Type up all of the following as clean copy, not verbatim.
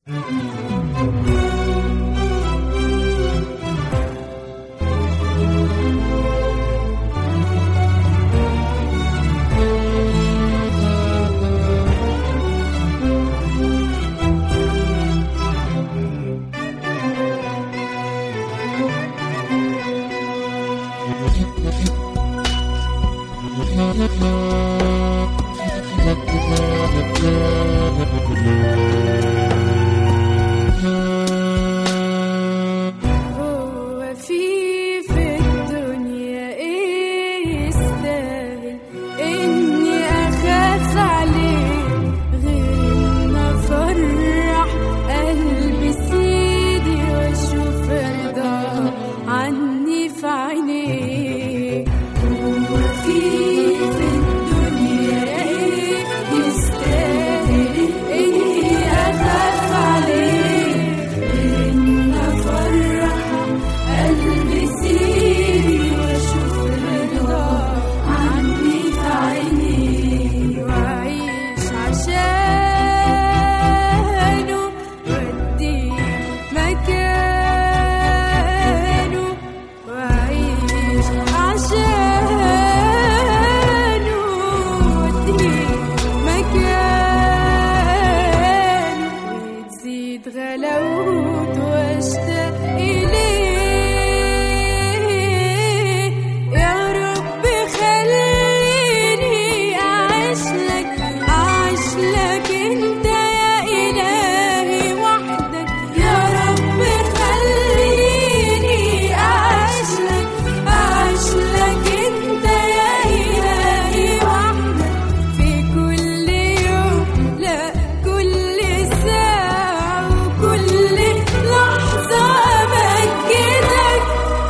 هو في الدنيا ايه يستاهل اني اخاف عليه غير ان افرح قلبي سيدي واشوف رضاه عني في عينيه. هو في الدنيا ايه يستاهل اني اخاف عليه غير ان افرح قلبي سيدي واشوف رضاه عني في عينيه، واعيش عشانه واديه مكانه، واعيش عشانه واديه مكانه، وتزيد غلاوته واشتاق إليه. يا رب خليني أعيش لك أنت يا إلهي وحدك. يا رب خليني أعيش لك أنت يا إلهي وحدك، في كل يوم لا كل ساعة وكل لحظة أمجدك.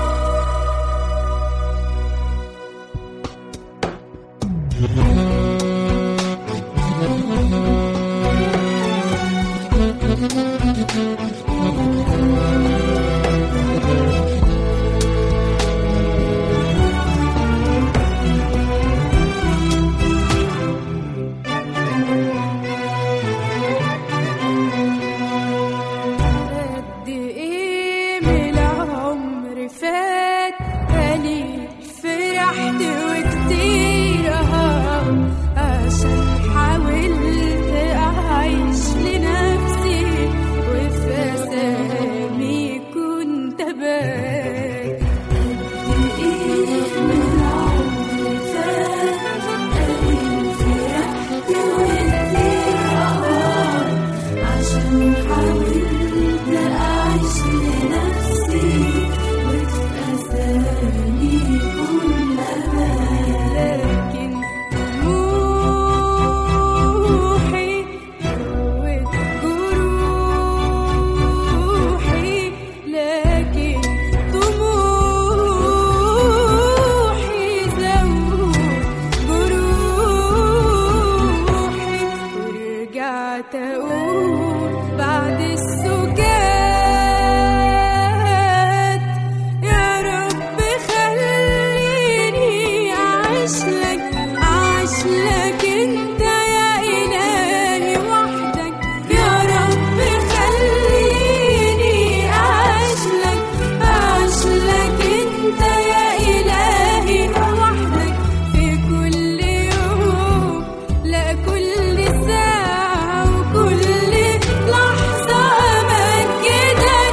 قد ايه من العمر فات قليل، فرحت وكتير عشان حاولت اعيش لنفسي وفي اسامي كنت ابات. قد ايه من العمر فات قليل، فرحت وكتير عشان حاولت أعيش لنفسي وفي أسامي كلها، لكن طموحي زود جروحي، لكن طموحي زود جروحي، ورجعت أقول بعد السكات يا رب خليني أعيش لك أنت يا إلهي وحدك. يا رب خليني أعيش لك أنت يا إلهي وحدك، في كل يوم لا كل ساعة وكل لحظة أمجدك.